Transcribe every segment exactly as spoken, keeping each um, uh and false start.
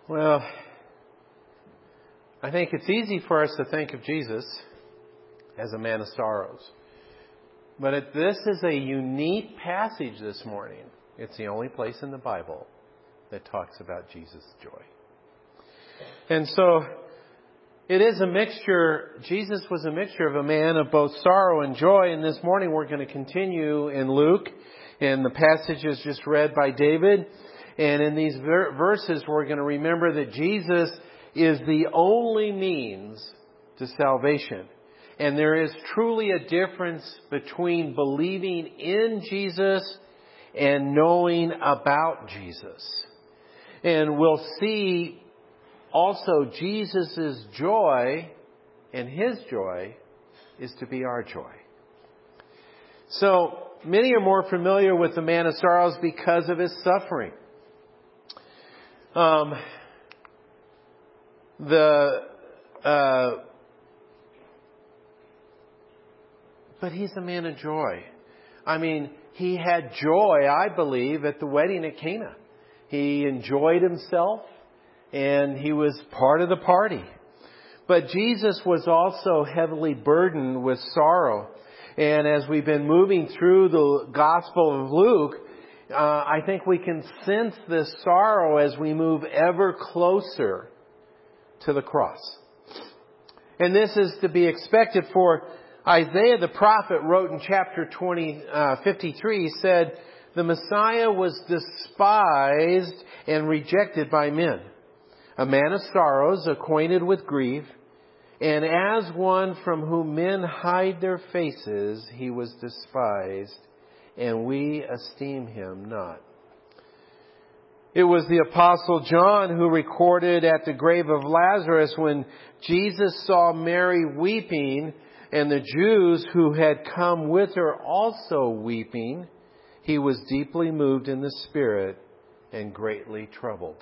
Well, I think it's easy for us to think of Jesus as a man of sorrows. But it, this is a unique passage this morning. It's the only place in the Bible that talks about Jesus' joy. And so it is a mixture. Jesus was a mixture of a man of both sorrow and joy. And this morning we're going to continue in Luke. And the passage is just read by David. And in these ver- verses, we're going to remember that Jesus is the only means to salvation. And there is truly a difference between believing in Jesus and knowing about Jesus. And we'll see also Jesus' joy, and His joy is to be our joy. So many are more familiar with the man of sorrows because of his suffering. Um, the uh, but he's a man of joy. I mean, he had joy, I believe, at the wedding at Cana. He enjoyed himself, and he was part of the party. But Jesus was also heavily burdened with sorrow. And as we've been moving through the Gospel of Luke, uh, I think we can sense this sorrow as we move ever closer to the cross. And this is to be expected, for Isaiah the prophet wrote in chapter twenty, uh, fifty-three, he said, "The Messiah was despised and rejected by men, a man of sorrows, acquainted with grief, and as one from whom men hide their faces, he was despised, and we esteem him not." It was the Apostle John who recorded at the grave of Lazarus when Jesus saw Mary weeping and the Jews who had come with her also weeping, he was deeply moved in the spirit and greatly troubled.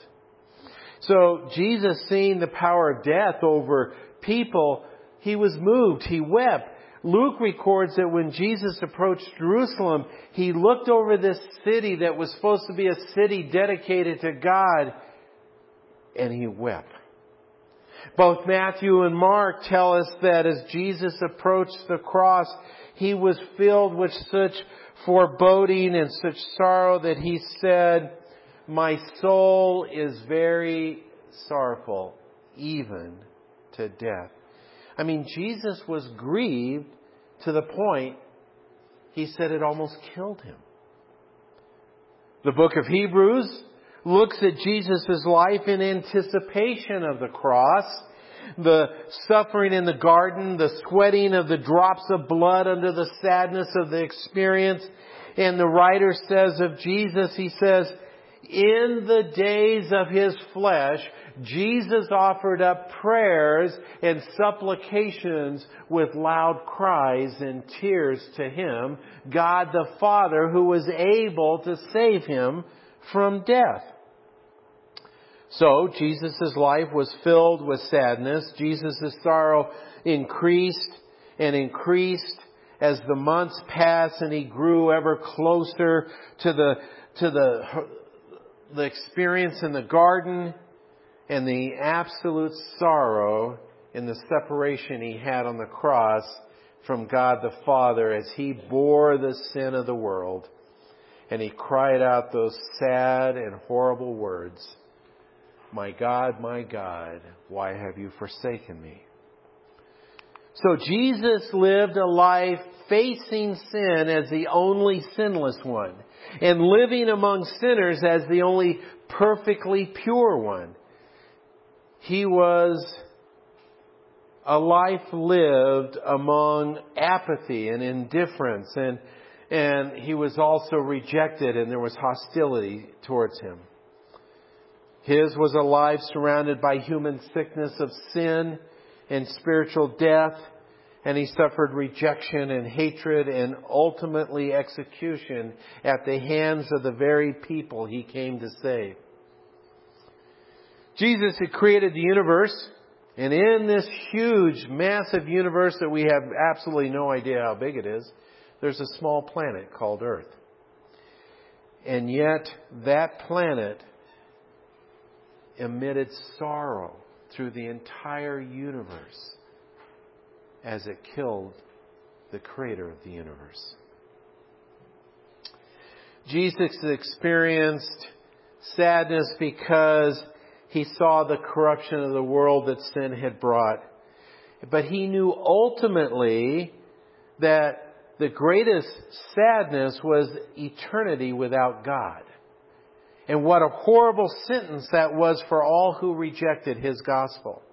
So Jesus, seeing the power of death over people, he was moved. He wept. Luke records that when Jesus approached Jerusalem, he looked over this city that was supposed to be a city dedicated to God, and he wept. Both Matthew and Mark tell us that as Jesus approached the cross, he was filled with such foreboding and such sorrow that he said, "My soul is very sorrowful, even to death." I mean, Jesus was grieved to the point, he said it almost killed him. The book of Hebrews looks at Jesus' life in anticipation of the cross, the suffering in the garden, the sweating of the drops of blood under the sadness of the experience. And the writer says of Jesus, he says, in the days of his flesh, Jesus offered up prayers and supplications with loud cries and tears to him, God the Father, who was able to save him from death. So, Jesus' life was filled with sadness. Jesus' sorrow increased and increased as the months passed, and he grew ever closer to the, to the, the experience in the garden and the absolute sorrow in the separation he had on the cross from God the Father as he bore the sin of the world. And he cried out those sad and horrible words, "My God, my God, why have you forsaken me?" So Jesus lived a life facing sin as the only sinless one, and living among sinners as the only perfectly pure one. He was a life lived among apathy and indifference, and and he was also rejected, and there was hostility towards him. His was a life surrounded by human sickness of sin and spiritual death, and he suffered rejection and hatred and ultimately execution at the hands of the very people he came to save. Jesus had created the universe, and in this huge, massive universe that we have absolutely no idea how big it is, there's a small planet called Earth. And yet, that planet emitted sorrow through the entire universe as it killed the creator of the universe. Jesus experienced sadness because he saw the corruption of the world that sin had brought. But he knew ultimately that the greatest sadness was eternity without God. And what a horrible sentence that was for all who rejected His gospel.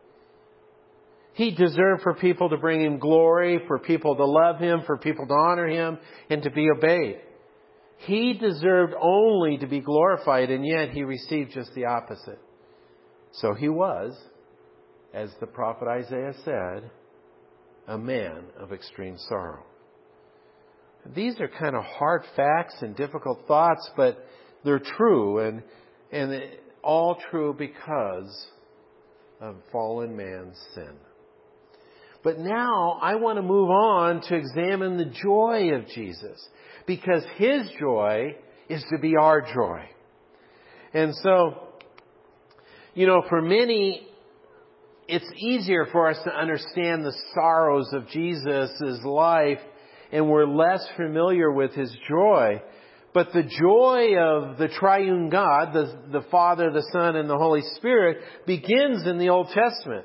He deserved for people to bring Him glory, for people to love Him, for people to honor Him, and to be obeyed. He deserved only to be glorified, and yet He received just the opposite. So He was, as the prophet Isaiah said, a man of extreme sorrow. These are kind of hard facts and difficult thoughts, but they're true, and and all true because of fallen man's sin. But now I want to move on to examine the joy of Jesus, because His joy is to be our joy. And so, you know, for many, it's easier for us to understand the sorrows of Jesus' life, and we're less familiar with His joy. But the joy of the triune God, the, the Father, the Son, and the Holy Spirit, begins in the Old Testament.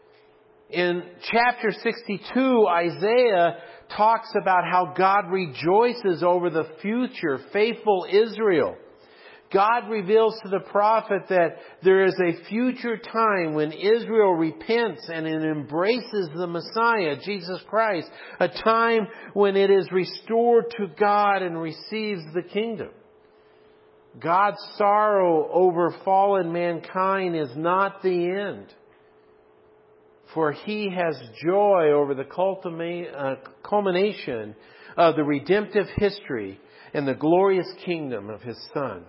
In chapter sixty-two, Isaiah talks about how God rejoices over the future faithful Israel. God reveals to the prophet that there is a future time when Israel repents and it embraces the Messiah, Jesus Christ. A time when it is restored to God and receives the kingdom. God's sorrow over fallen mankind is not the end. For He has joy over the culmination of the redemptive history and the glorious kingdom of His Son.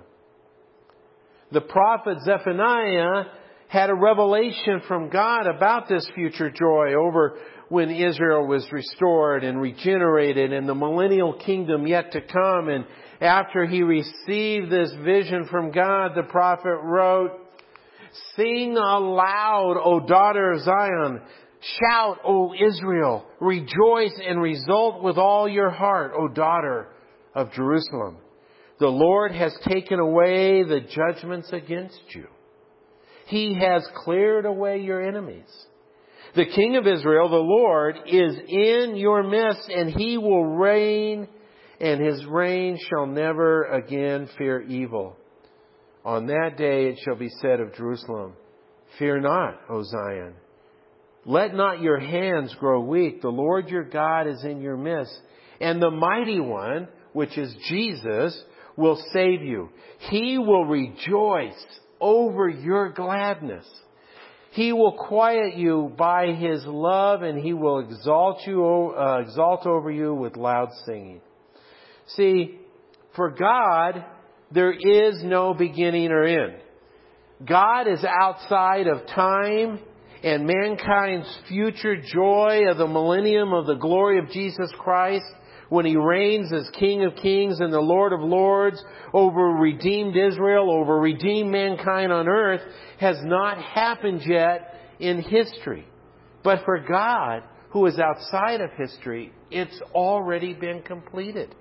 The prophet Zephaniah had a revelation from God about this future joy over when Israel was restored and regenerated and the millennial kingdom yet to come. And after he received this vision from God, the prophet wrote, "Sing aloud, O daughter of Zion. Shout, O Israel. Rejoice and result with all your heart, O daughter of Jerusalem. The Lord has taken away the judgments against you. He has cleared away your enemies. The King of Israel, the Lord, is in your midst, and He will reign, and His reign shall never again fear evil. On that day it shall be said of Jerusalem, Fear not, O Zion. Let not your hands grow weak. The Lord your God is in your midst, and the Mighty One, which is Jesus, will save you. He will rejoice over your gladness. He will quiet you by His love, and He will exalt you, uh, exalt over you with loud singing." See, for God, there is no beginning or end. God is outside of time, and mankind's future joy of the millennium of the glory of Jesus Christ, when He reigns as King of Kings and the Lord of Lords over redeemed Israel, over redeemed mankind on earth, has not happened yet in history. But for God, who is outside of history, it's already been completed.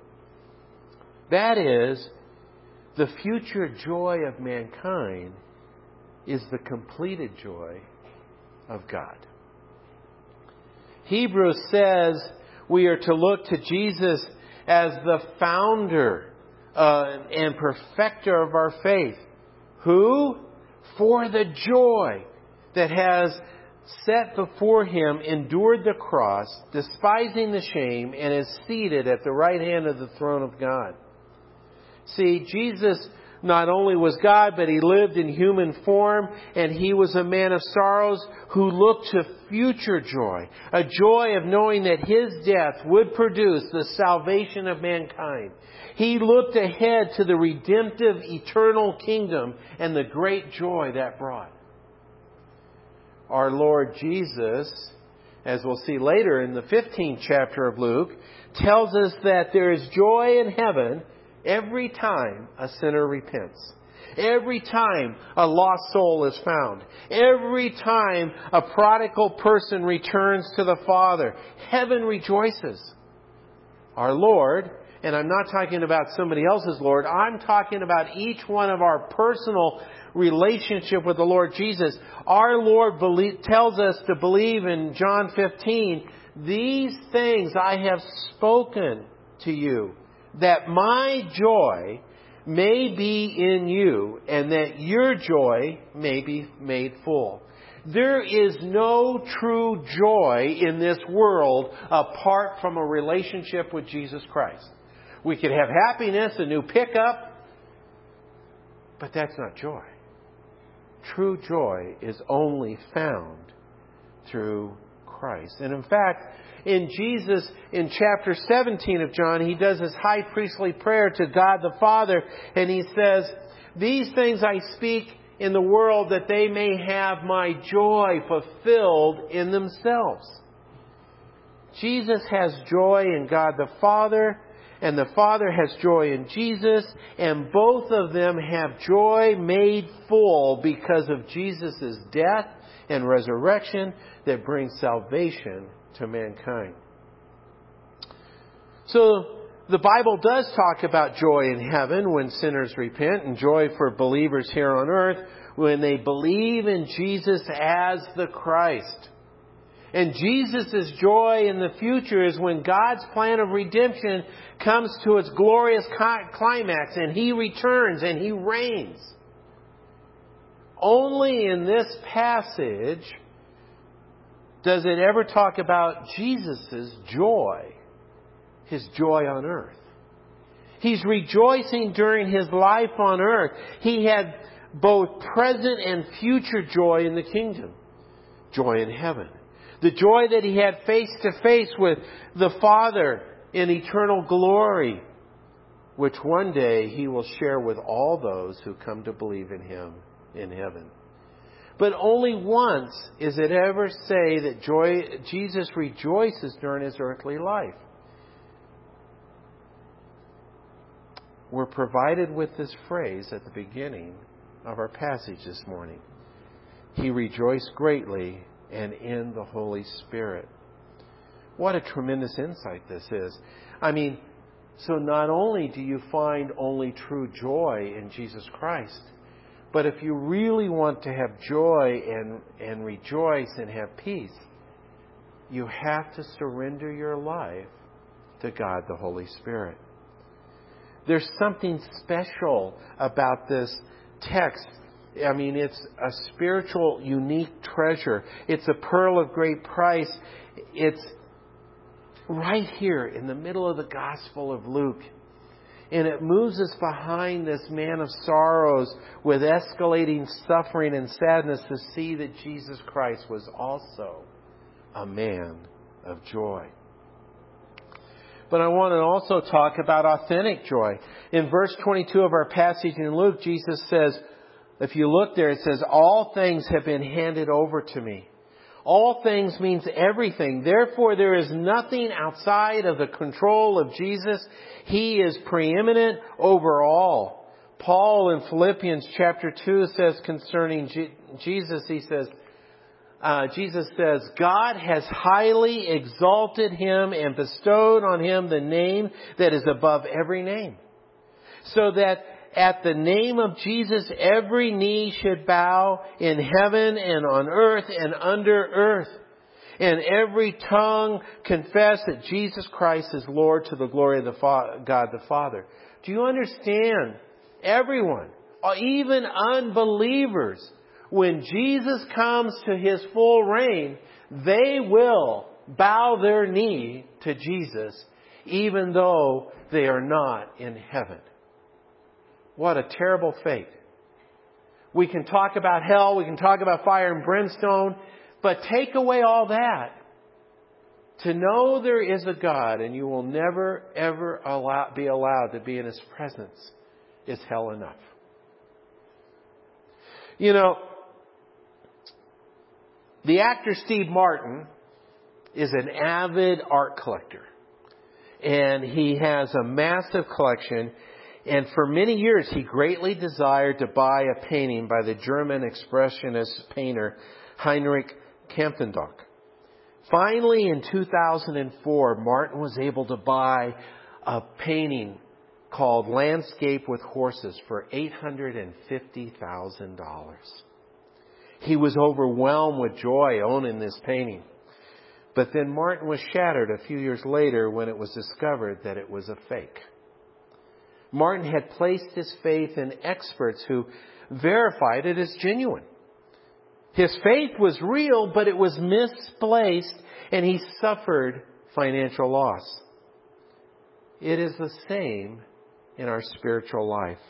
That is, the future joy of mankind is the completed joy of God. Hebrews says we are to look to Jesus as the founder uh, and perfecter of our faith. Who, for the joy that has set before Him, endured the cross, despising the shame, and is seated at the right hand of the throne of God. See, Jesus not only was God, but He lived in human form, and He was a man of sorrows who looked to future joy, a joy of knowing that His death would produce the salvation of mankind. He looked ahead to the redemptive eternal kingdom and the great joy that brought. Our Lord Jesus, as we'll see later in the fifteenth chapter of Luke, tells us that there is joy in heaven every time a sinner repents. Every time a lost soul is found, every time a prodigal person returns to the Father, heaven rejoices. Our Lord, and I'm not talking about somebody else's Lord, I'm talking about each one of our personal relationship with the Lord Jesus. Our Lord believe, tells us to believe in John fifteen, these things I have spoken to you, that my joy may be in you, and that your joy may be made full. There is no true joy in this world apart from a relationship with Jesus Christ. We could have happiness, a new pickup, but that's not joy. True joy is only found through Christ. And in fact, in Jesus, in chapter seventeen of John, He does His high priestly prayer to God the Father, and He says, these things I speak in the world that they may have my joy fulfilled in themselves. Jesus has joy in God the Father, and the Father has joy in Jesus, and both of them have joy made full because of Jesus' death and resurrection that brings salvation to mankind. So the Bible does talk about joy in heaven when sinners repent, and joy for believers here on earth when they believe in Jesus as the Christ. And Jesus' joy in the future is when God's plan of redemption comes to its glorious climax and He returns and He reigns. Only in this passage does it ever talk about Jesus' joy, His joy on earth. He's rejoicing during His life on earth. He had both present and future joy in the kingdom. Joy in heaven. The joy that He had face to face with the Father in eternal glory, which one day He will share with all those who come to believe in Him in heaven. But only once is it ever say that joy, Jesus rejoices during His earthly life. We're provided with this phrase at the beginning of our passage this morning. He rejoiced greatly and in the Holy Spirit. What a tremendous insight this is. I mean, so not only do you find only true joy in Jesus Christ, but if you really want to have joy and, and rejoice and have peace, you have to surrender your life to God the Holy Spirit. There's something special about this text. I mean, it's a spiritual, unique treasure. It's a pearl of great price. It's right here in the middle of the Gospel of Luke. And it moves us behind this man of sorrows with escalating suffering and sadness to see that Jesus Christ was also a man of joy. But I want to also talk about authentic joy. In verse twenty-two of our passage in Luke, Jesus says, if you look there, it says, all things have been handed over to me. All things means everything. Therefore, there is nothing outside of the control of Jesus. He is preeminent over all. Paul in Philippians chapter two says concerning G- Jesus, he says, uh, Jesus says, God has highly exalted Him and bestowed on Him the name that is above every name. So that at the name of Jesus, every knee should bow in heaven and on earth and under earth. And every tongue confess that Jesus Christ is Lord to the glory of the Fa- God the Father. Do you understand? Everyone, even unbelievers, when Jesus comes to His full reign, they will bow their knee to Jesus, even though they are not in heaven. What a terrible fate. We can talk about hell, we can talk about fire and brimstone, but take away all that. To know there is a God and you will never, ever allow, be allowed to be in His presence is hell enough. You know, the actor Steve Martin is an avid art collector. And he has a massive collection. And for many years, he greatly desired to buy a painting by the German expressionist painter Heinrich Kampfendonck. Finally, in two thousand four, Martin was able to buy a painting called Landscape with Horses for eight hundred fifty thousand dollars. He was overwhelmed with joy owning this painting. But then Martin was shattered a few years later when it was discovered that it was a fake. Martin had placed his faith in experts who verified it as genuine. His faith was real, but it was misplaced, and he suffered financial loss. It is the same in our spiritual life.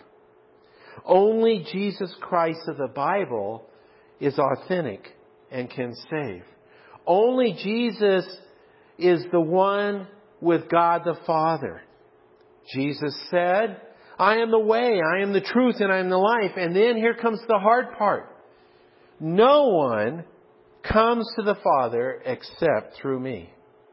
Only Jesus Christ of the Bible is authentic and can save. Only Jesus is the one with God the Father. Jesus said, I am the way, I am the truth, and I am the life. And then here comes the hard part. No one comes to the Father except through me.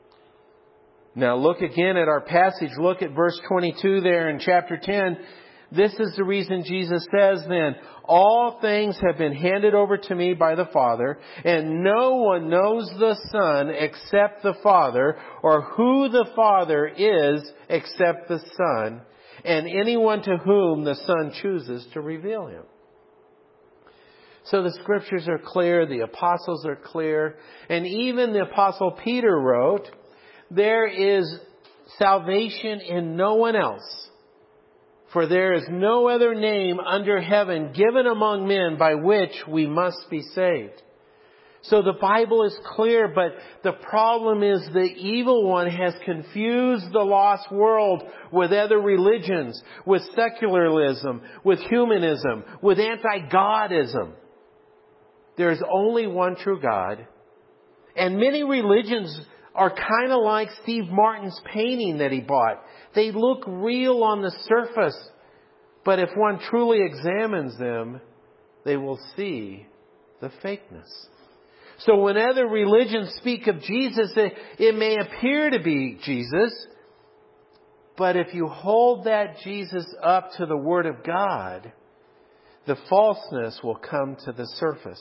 Now look again at our passage. Look at verse twenty-two there in chapter ten. This is the reason Jesus says then, all things have been handed over to me by the Father, and no one knows the Son except the Father, or who the Father is except the Son, and anyone to whom the Son chooses to reveal Him. So the Scriptures are clear, the apostles are clear, and even the Apostle Peter wrote, there is salvation in no one else. For there is no other name under heaven given among men by which we must be saved. So the Bible is clear, but the problem is the evil one has confused the lost world with other religions, with secularism, with humanism, with anti-Godism. There is only one true God. And many religions are kind of like Steve Martin's painting that he bought. They look real on the surface, but if one truly examines them, they will see the fakeness. So when other religions speak of Jesus, it, it may appear to be Jesus, but if you hold that Jesus up to the Word of God, the falseness will come to the surface.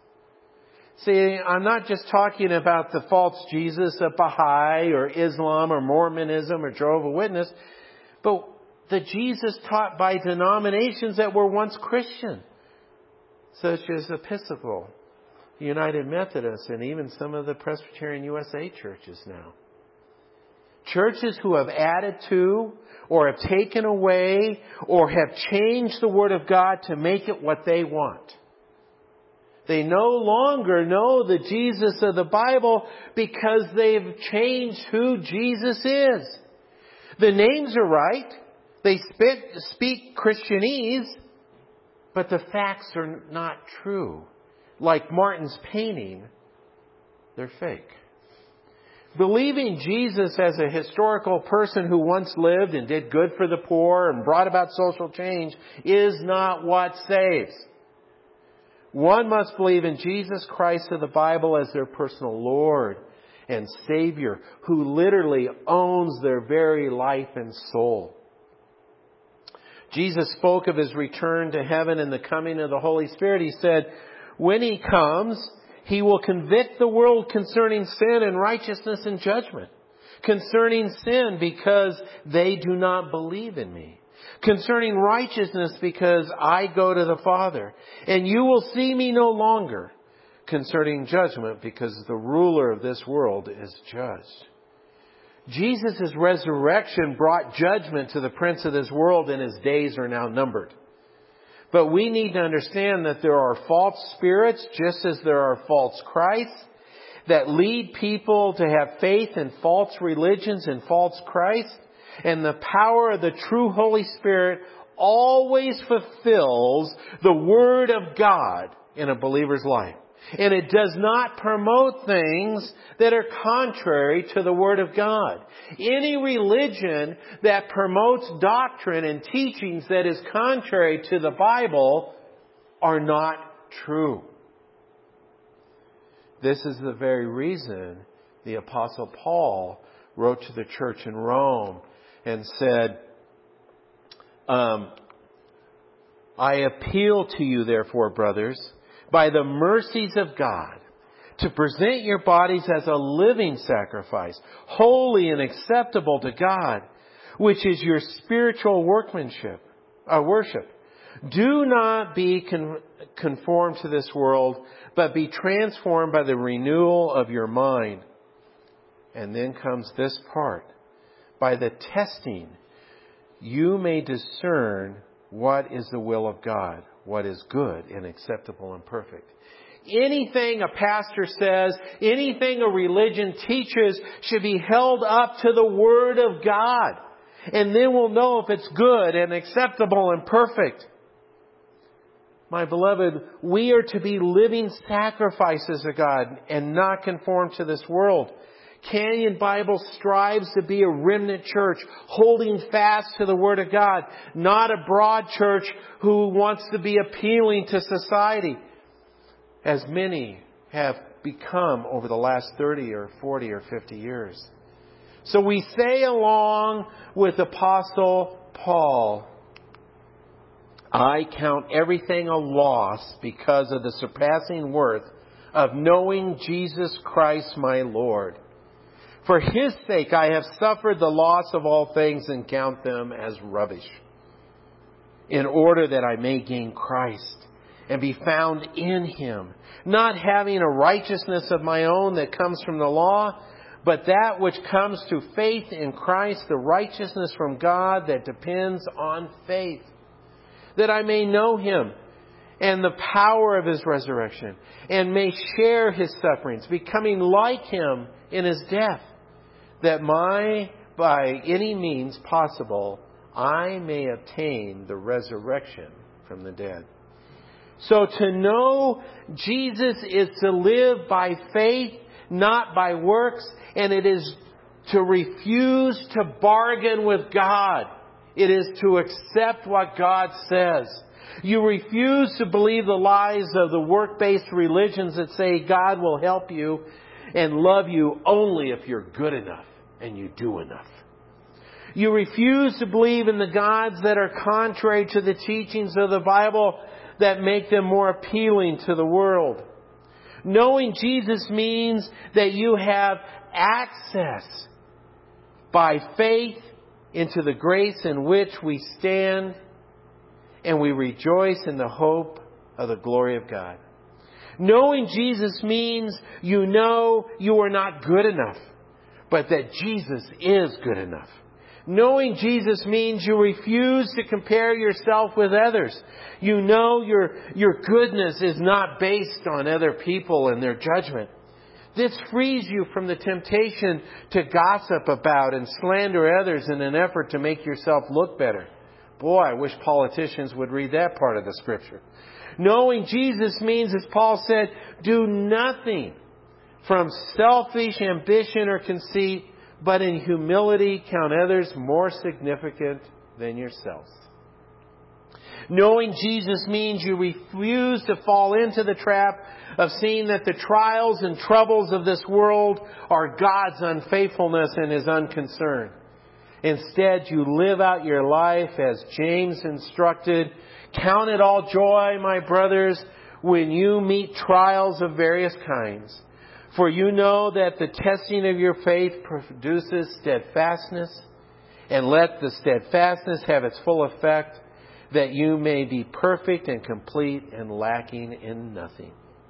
See, I'm not just talking about the false Jesus of Baha'i or Islam or Mormonism or Jehovah's Witness, but the Jesus taught by denominations that were once Christian, such as Episcopal, United Methodist, and even some of the Presbyterian U S A churches now. Churches who have added to or have taken away or have changed the Word of God to make it what they want. They no longer know the Jesus of the Bible because they've changed who Jesus is. The names are right. They speak Christianese, but the facts are not true. Like Martin's painting, they're fake. Believing Jesus as a historical person who once lived and did good for the poor and brought about social change is not what saves. One must believe in Jesus Christ of the Bible as their personal Lord and Savior, who literally owns their very life and soul. Jesus spoke of His return to heaven and the coming of the Holy Spirit. He said, when He comes, He will convict the world concerning sin and righteousness and judgment. Concerning sin, because they do not believe in me. Concerning righteousness, because I go to the Father, and you will see me no longer. Concerning judgment, because the ruler of this world is judged. Jesus' resurrection brought judgment to the prince of this world, and his days are now numbered. But we need to understand that there are false spirits, just as there are false Christs, that lead people to have faith in false religions and false Christs. And the power of the true Holy Spirit always fulfills the Word of God in a believer's life. And it does not promote things that are contrary to the Word of God. Any religion that promotes doctrine and teachings that is contrary to the Bible are not true. This is the very reason the Apostle Paul wrote to the church in Rome and said, Um, I appeal to you, therefore, brothers, by the mercies of God, to present your bodies as a living sacrifice, holy and acceptable to God, which is your spiritual workmanship, uh, worship. Do not be con- conformed to this world, but be transformed by the renewal of your mind. And then comes this part. By the testing, you may discern what is the will of God, what is good and acceptable and perfect. Anything a pastor says, anything a religion teaches should be held up to the Word of God. And then we'll know if it's good and acceptable and perfect. My beloved, we are to be living sacrifices to God and not conform to this world. Canyon Bible strives to be a remnant church, holding fast to the Word of God, not a broad church who wants to be appealing to society, as many have become over the last thirty or forty or fifty years. So we say along with Apostle Paul, I count everything a loss because of the surpassing worth of knowing Jesus Christ my Lord. For His sake I have suffered the loss of all things and count them as rubbish, in order that I may gain Christ and be found in Him, not having a righteousness of my own that comes from the law, but that which comes through faith in Christ, the righteousness from God that depends on faith, that I may know Him and the power of His resurrection, and may share His sufferings, becoming like Him in His death, that my, by any means possible, I may obtain the resurrection from the dead. So to know Jesus is to live by faith, not by works, and it is to refuse to bargain with God. It is to accept what God says. You refuse to believe the lies of the work-based religions that say God will help you and love you only if you're good enough and you do enough. You refuse to believe in the gods that are contrary to the teachings of the Bible that make them more appealing to the world. Knowing Jesus means that you have access by faith into the grace in which we stand, and we rejoice in the hope of the glory of God. Knowing Jesus means you know you are not good enough, but that Jesus is good enough. Knowing Jesus means you refuse to compare yourself with others. You know your, your goodness is not based on other people and their judgment. This frees you from the temptation to gossip about and slander others in an effort to make yourself look better. Boy, I wish politicians would read that part of the Scripture. Knowing Jesus means, as Paul said, do nothing from selfish ambition or conceit, but in humility count others more significant than yourselves. Knowing Jesus means you refuse to fall into the trap of seeing that the trials and troubles of this world are God's unfaithfulness and His unconcern. Instead, you live out your life as James instructed. Count it all joy, my brothers, when you meet trials of various kinds. For you know that the testing of your faith produces steadfastness. And let the steadfastness have its full effect, that you may be perfect and complete and lacking in nothing.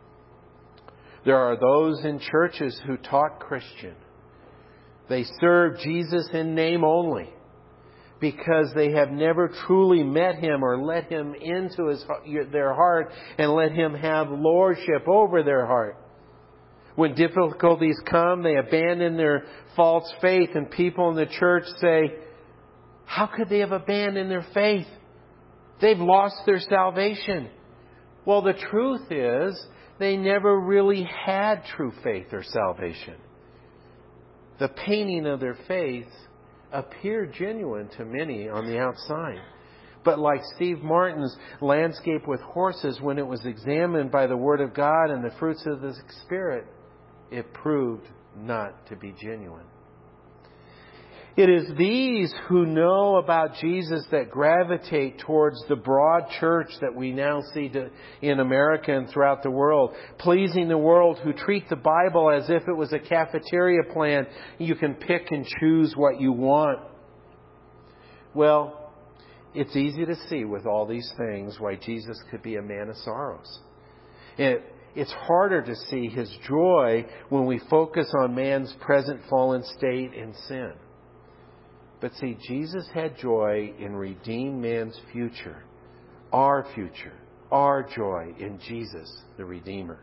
There are those in churches who talk Christian. They serve Jesus in name only, because they have never truly met Him or let Him into his, their heart and let Him have lordship over their heart. When difficulties come, they abandon their false faith, and people in the church say, how could they have abandoned their faith? They've lost their salvation. Well, the truth is, they never really had true faith or salvation. The painting of their faith appeared genuine to many on the outside. But like Steve Martin's landscape with horses, when it was examined by the Word of God and the fruits of the Spirit, it proved not to be genuine. It is these who know about Jesus that gravitate towards the broad church that we now see to, in America and throughout the world. Pleasing the world, who treat the Bible as if it was a cafeteria plan. You can pick and choose what you want. Well, it's easy to see with all these things why Jesus could be a man of sorrows. It, it's harder to see His joy when we focus on man's present fallen state in sin. But see, Jesus had joy in redeemed man's future, our future, our joy in Jesus, the Redeemer.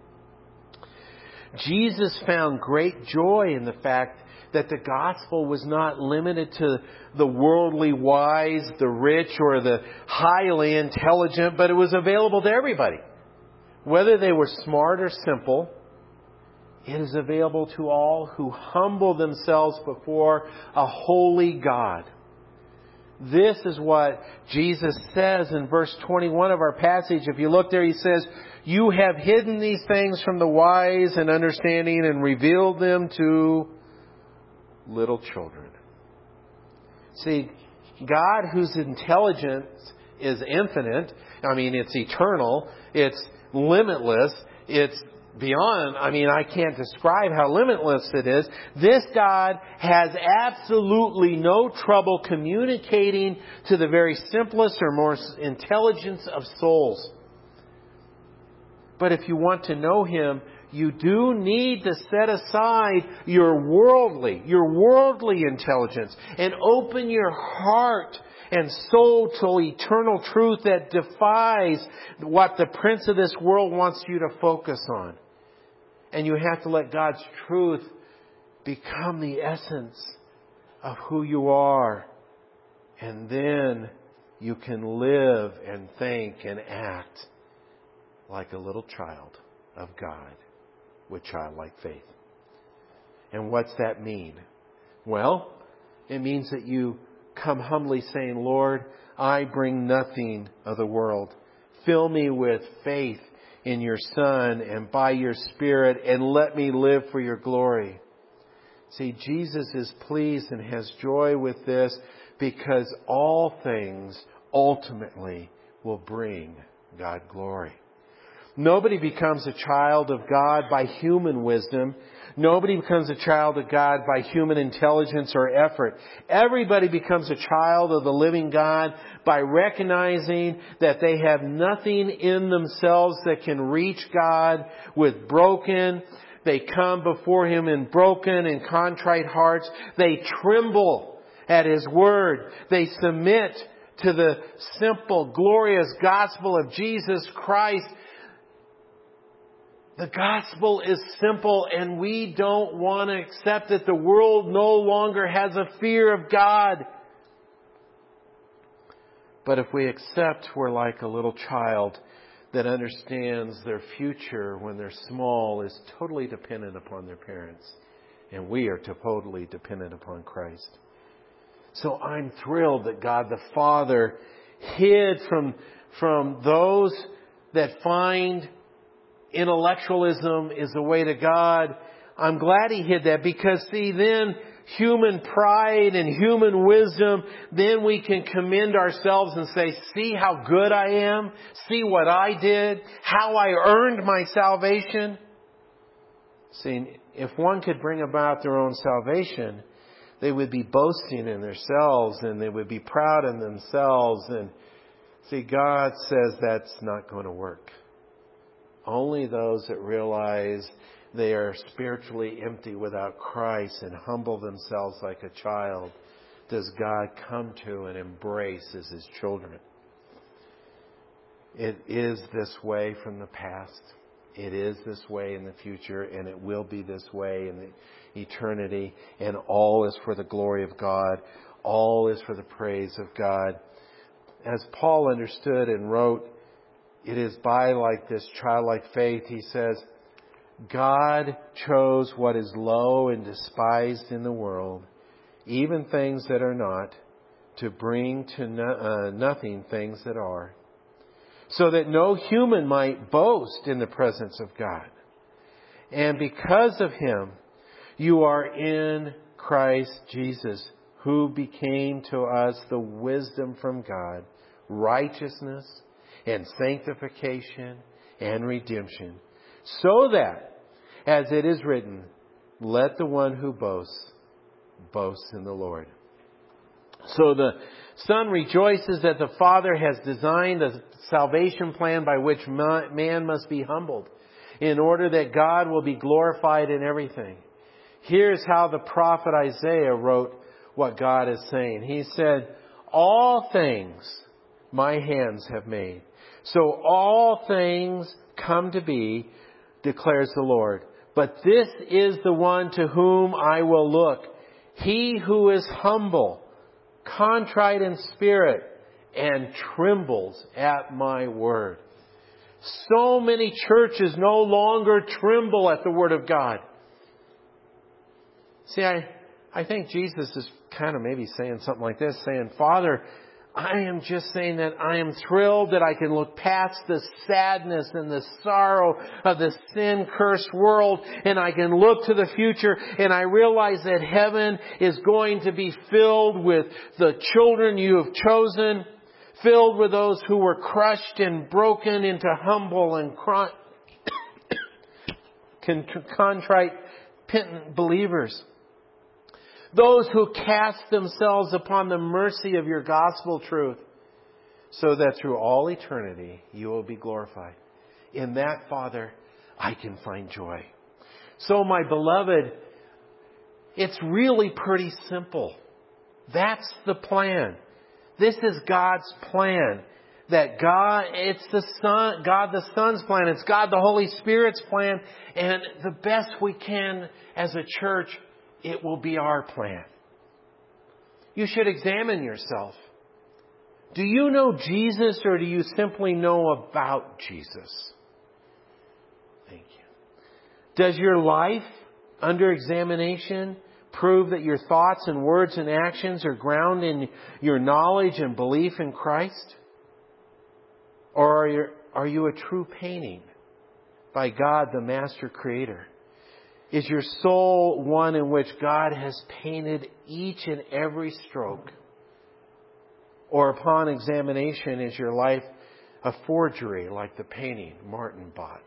Jesus found great joy in the fact that the gospel was not limited to the worldly wise, the rich, or the highly intelligent, but it was available to everybody. Whether they were smart or simple, it is available to all who humble themselves before a holy God. This is what Jesus says in verse twenty-one of our passage. If you look there, He says, "You have hidden these things from the wise and understanding and revealed them to little children." See, God, whose intelligence is infinite, I mean, it's eternal, it's limitless, it's beyond, I mean, I can't describe how limitless it is. This God has absolutely no trouble communicating to the very simplest or most intelligent of souls. But if you want to know Him, you do need to set aside your worldly, your worldly intelligence and open your heart and soul to eternal truth that defies what the prince of this world wants you to focus on. And you have to let God's truth become the essence of who you are. And then you can live and think and act like a little child of God with childlike faith. And what's that mean? Well, it means that you come humbly saying, "Lord, I bring nothing of the world. Fill me with faith in your Son and by your Spirit, and let me live for your glory." See, Jesus is pleased and has joy with this because all things ultimately will bring God glory. Nobody becomes a child of God by human wisdom. Nobody becomes a child of God by human intelligence or effort. Everybody becomes a child of the living God by recognizing that they have nothing in themselves that can reach God with broken. They come before Him in broken and contrite hearts. They tremble at His word. They submit to the simple, glorious gospel of Jesus Christ. The gospel is simple, and we don't want to accept that the world no longer has a fear of God. But if we accept we're like a little child that understands their future when they're small is totally dependent upon their parents. And we are totally dependent upon Christ. So I'm thrilled that God the Father hid from, from those that find intellectualism is the way to God. I'm glad He hid that because, see, then human pride and human wisdom, then we can commend ourselves and say, "See how good I am. See what I did. How I earned my salvation." See, if one could bring about their own salvation, they would be boasting in themselves and they would be proud in themselves. And see, God says that's not going to work. Only those that realize they are spiritually empty without Christ and humble themselves like a child does God come to and embrace as His children. It is this way from the past. It is this way in the future, and it will be this way in the eternity. And all is for the glory of God. All is for the praise of God. As Paul understood and wrote, it is by like this childlike faith, he says, God chose what is low and despised in the world, even things that are not, to bring to no, uh, nothing things that are, so that no human might boast in the presence of God. And because of Him, you are in Christ Jesus, who became to us the wisdom from God, righteousness and sanctification and redemption, so that, as it is written, let the one who boasts, boast in the Lord. So the Son rejoices that the Father has designed a salvation plan by which man must be humbled in order that God will be glorified in everything. Here's how the prophet Isaiah wrote what God is saying. He said, all things my hands have made. So all things come to be, declares the Lord. But this is the one to whom I will look. He who is humble, contrite in spirit, and trembles at my word. So many churches no longer tremble at the word of God. See, I, I think Jesus is kind of maybe saying something like this, saying, Father, I am just saying that I am thrilled that I can look past the sadness and the sorrow of the sin-cursed world, and I can look to the future, and I realize that heaven is going to be filled with the children you have chosen, filled with those who were crushed and broken into humble and contrite, penitent believers. Those who cast themselves upon the mercy of your gospel truth, so that through all eternity you will be glorified. In that, Father, I can find joy. So, my beloved, it's really pretty simple. That's the plan. This is God's plan. That God, it's the Son, God the Son's plan. It's God the Holy Spirit's plan. And the best we can as a church, it will be our plan. You should examine yourself. Do you know Jesus, or do you simply know about Jesus? Thank you. Does your life under examination prove that your thoughts and words and actions are grounded in your knowledge and belief in Christ? Or are you, are you a true painting by God, the Master Creator? Is your soul one in which God has painted each and every stroke? Or upon examination, is your life a forgery like the painting Martin bought?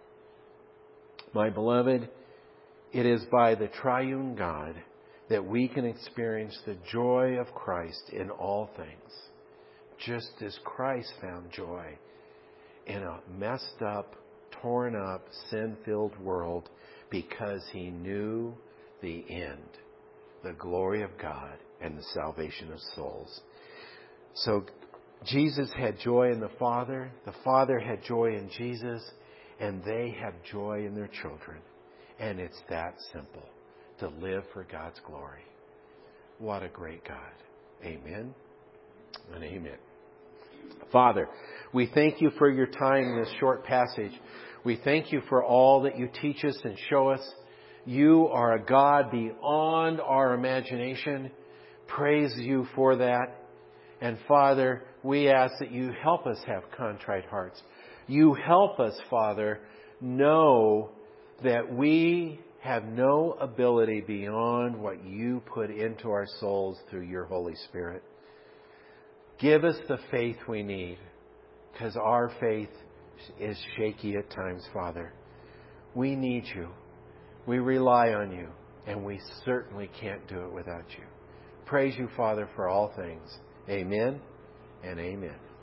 My beloved, it is by the triune God that we can experience the joy of Christ in all things, just as Christ found joy in a messed up, torn up, sin-filled world, because He knew the end, the glory of God and the salvation of souls. So Jesus had joy in the Father, the Father had joy in Jesus, and they have joy in their children. And it's that simple, to live for God's glory. What a great God. Amen and amen. Father, we thank you for your time in this short passage. We thank you for all that you teach us and show us. You are a God beyond our imagination. Praise you for that. And Father, we ask that you help us have contrite hearts. You help us, Father, know that we have no ability beyond what you put into our souls through your Holy Spirit. Give us the faith we need, because our faith is shaky at times, Father. We need you. We rely on you, and we certainly can't do it without you. Praise you, Father, for all things. Amen and amen.